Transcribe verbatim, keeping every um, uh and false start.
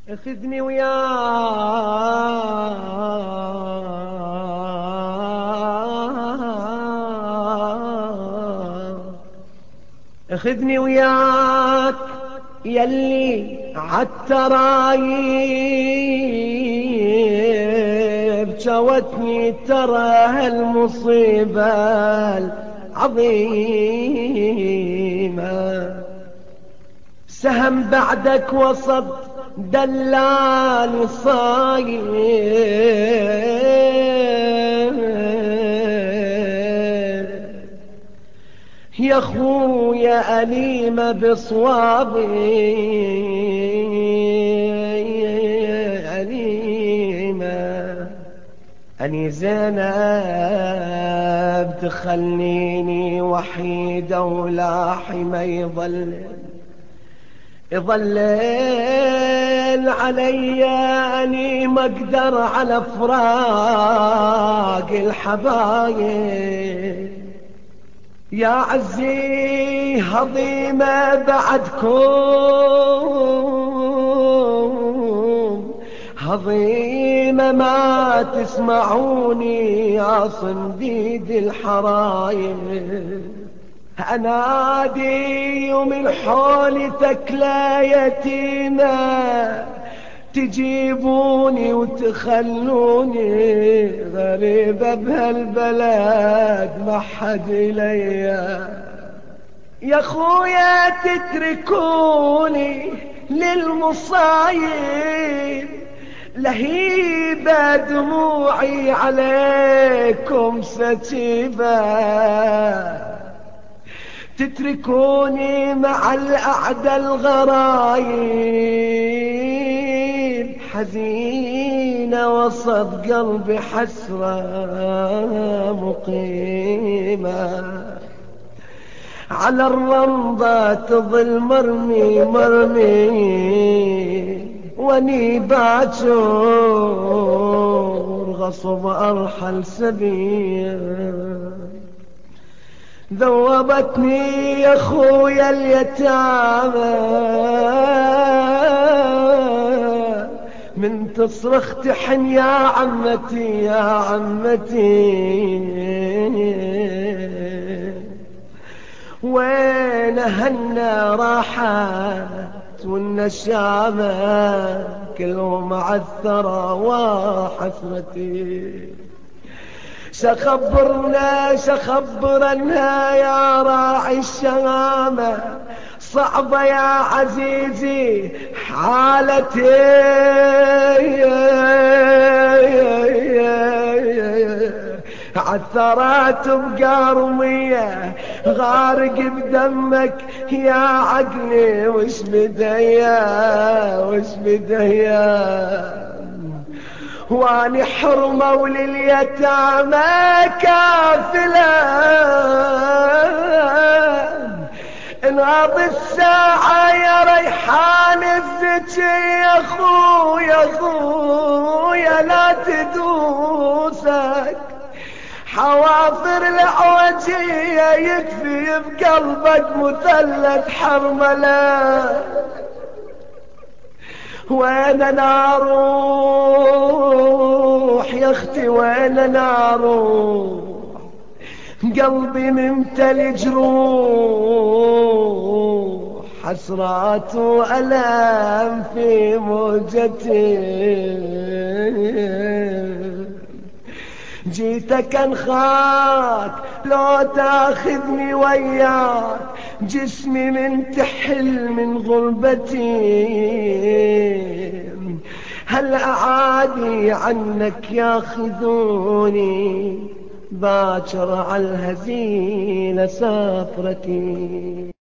خذني وياك خذني وياك يلي عالترايب جوتني ترى هالمصيبة العظيمة. سهم بعدك وسط دلاني صاير يا خويا أليمة بصوابي أليمة. أني زينب تخليني وحيدة ولاحي ما يظل يظلل علي. أني ما اقدر على فراق الحبايب يا عزي هضيمة بعدكم هضيمة ما تسمعوني يا صنديد الحرايب. أنادي ومن حولي ثكلى يتيمة تجيبوني وتخلوني غريبة بهالبلد ما حد إليا. يا خويا تتركوني للمصايب لهيبة دموعي عليكم سكيبة. تتركوني مع الأعدى الغرايب حزينة وسط قلبي حسرة مقيمة. على الرمضة تظل مرمي مرمي واني باجور غصب أرحل سبيل. ذوبتني يا خويا اليتامى من تصرخ تحن يا عمتي يا عمتي. وين هنا راحت والنشامة كلهم عالثرى وحسرتي. شخبرنا شخبرنا يا راعي الشهامة صعبة يا عزيزي حالتي. عثرات بقارمية غارق بدمك يا عقلي وش بديا وش بديا. واني حرمة ولليتامى كافلة انغاض الساعة يا ريحان الزكي يا خويا خويا لا تدوسك حوافر العوجية يكفي بقلبك مثلث حرملة. وين انا اروح يا اختي وين انا اروح قلبي ممتلي جروح حسرات والام في موجتي. جيتك انخاك لو تاخذني وياك جسمي من تحل من غربتي. هل اعادي عنك ياخذوني باكر على الهزيل سافرتي.